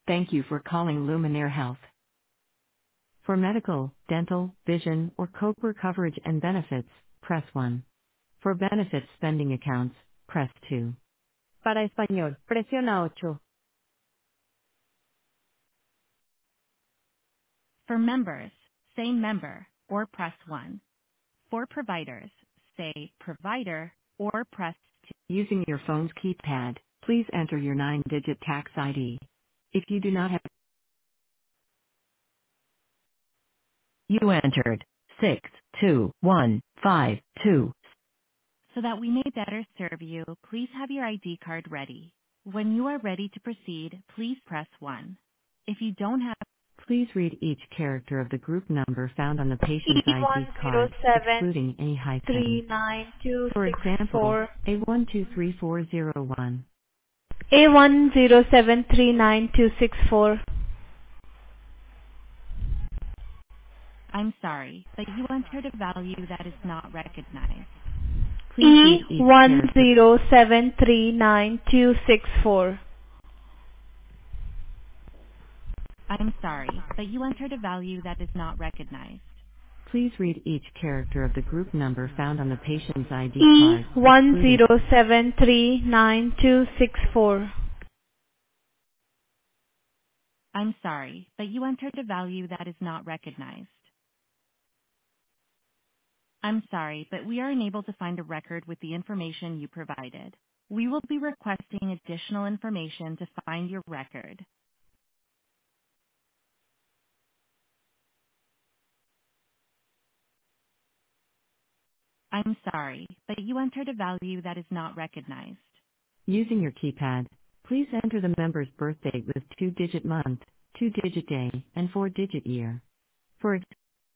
Thank you for calling Luminaire Health. For medical, dental, vision, or COBRA coverage and benefits, press 1. For benefits spending accounts, press 2. Para español, presiona ocho. For members, say member, or press 1. For providers, say provider, or press 2. Using your phone's keypad, please enter your 9-digit tax ID. If you do not have, you entered 62152. So that we may better serve you, please have your ID card ready. When you are ready to proceed, please press 1. If you don't have, please read each character of the group number found on the patient's ID card, excluding any hyphens. For example, E1073924. A123401. A10739264. I'm sorry, but you entered a value that is not recognized. Please read each character. E10739264. I'm sorry, but you entered a value that is not recognized. Please read each character of the group number found on the patient's ID card, excluding. E10739264. I'm sorry, but you entered a value that is not recognized. I'm sorry, but we are unable to find a record with the information you provided. We will be requesting additional information to find your record. I'm sorry, but you entered a value that is not recognized. Using your keypad, please enter the member's birth date with 2-digit month, 2-digit day, and 4-digit year. For ex-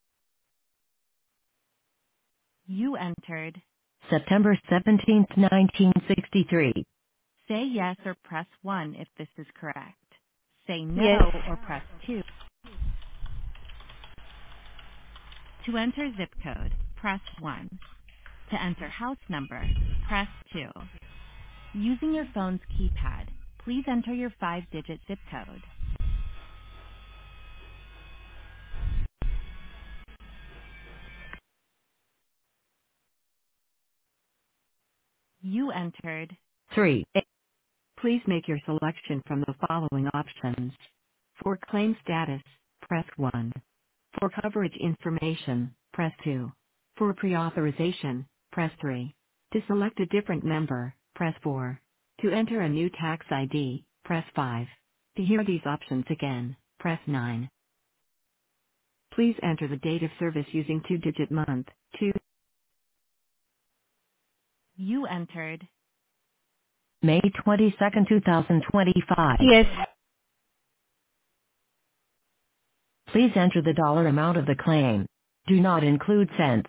You entered September 17th, 1963. Say yes or press 1 if this is correct. Say Yes. no or press 2. To enter zip code, press 1. To enter house number, press 2. Using your phone's keypad, please enter your 5-digit zip code. You entered 3. Please make your selection from the following options. For claim status, press 1. For coverage information, press 2. For pre-authorization, press 3. To select a different member, press 4. To enter a new tax ID, press 5. To hear these options again, press 9. Please enter the date of service using 2-digit month, 2. You entered May 22nd, 2025. Yes. Please enter the dollar amount of the claim. Do not include cents.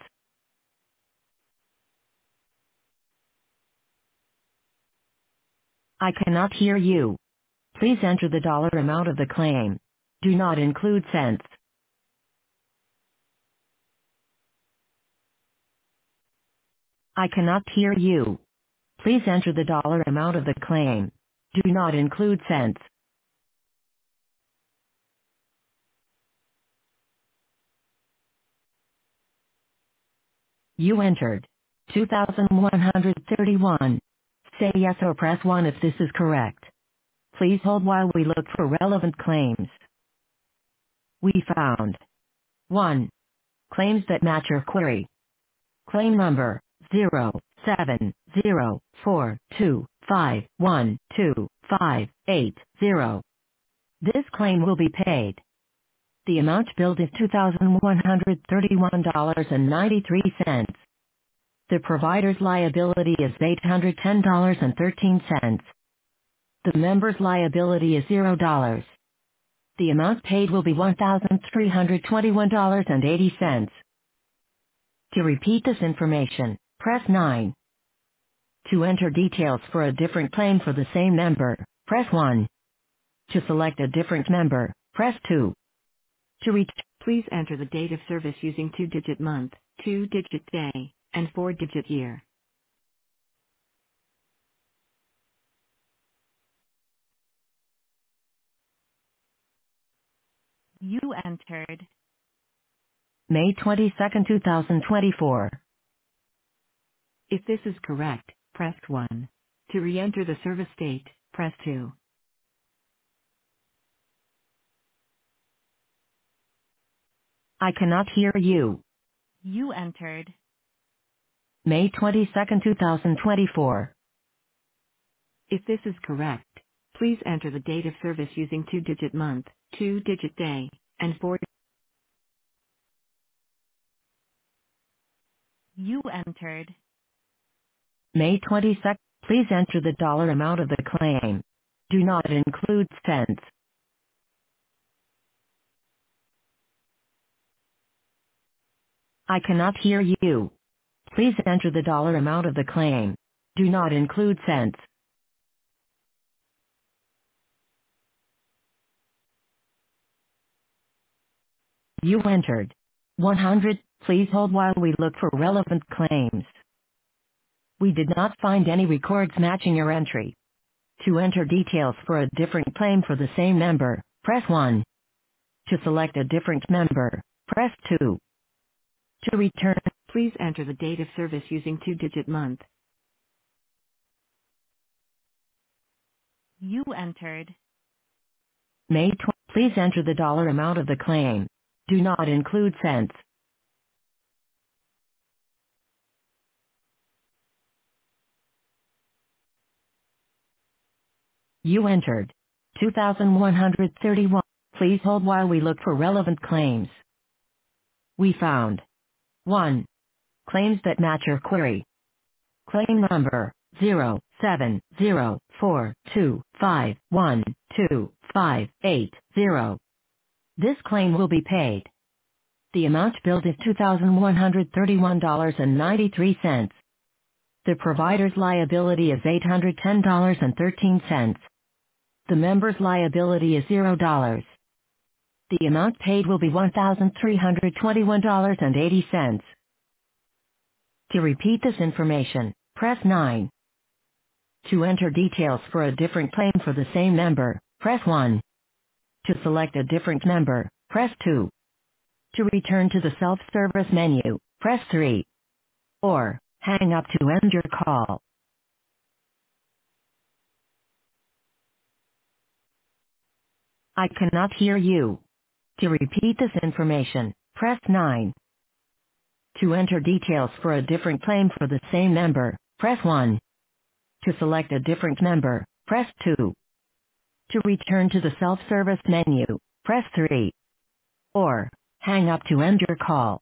I cannot hear you. Please enter the dollar amount of the claim. Do not include cents. I cannot hear you. Please enter the dollar amount of the claim. Do not include cents. You entered 2,131. Say yes or press 1 if this is correct. Please hold while we look for relevant claims. We found 1. Claims that match your query. Claim number 07042512580. This claim will be paid. The amount billed is $2,131.93. The provider's liability is $810.13. The member's liability is $0. The amount paid will be $1,321.80. To repeat this information, press 9. To enter details for a different claim for the same member, press 1. To select a different member, press 2. To reach, please enter the date of service using 2-digit month, 2-digit day, and 4-digit year. You entered May 22nd, 2024. If this is correct, press 1. To re-enter the service date, press 2. I cannot hear you. You entered May 22nd, 2024. If this is correct, please enter the date of service using 2-digit month, 2-digit day, and 4. You entered May 22nd. Please enter the dollar amount of the claim. Do not include cents. I cannot hear you. Please enter the dollar amount of the claim. Do not include cents. You entered 100. Please hold while we look for relevant claims. We did not find any records matching your entry. To enter details for a different claim for the same member, press 1. To select a different member, press 2. To return, please enter the date of service using 2-digit month. You entered May 20. Please enter the dollar amount of the claim. Do not include cents. You entered 2,131. Please hold while we look for relevant claims. We found 1. Claims that match your query. Claim number 07042512580. This claim will be paid. The amount billed is $2,131.93. The provider's liability is $810.13. The member's liability is $0. The amount paid will be $1,321.80. To repeat this information, press 9. To enter details for a different claim for the same member, press 1. To select a different member, press 2. To return to the self-service menu, press 3. Or, hang up to end your call. I cannot hear you. To repeat this information, press 9. To enter details for a different claim for the same member, press 1. To select a different member, press 2. To return to the self-service menu, press 3. Or, hang up to end your call.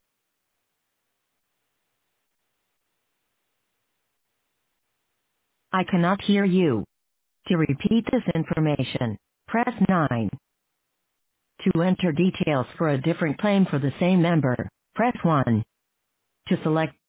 I cannot hear you. To repeat this information, press 9. To enter details for a different claim for the same member, press 1. To select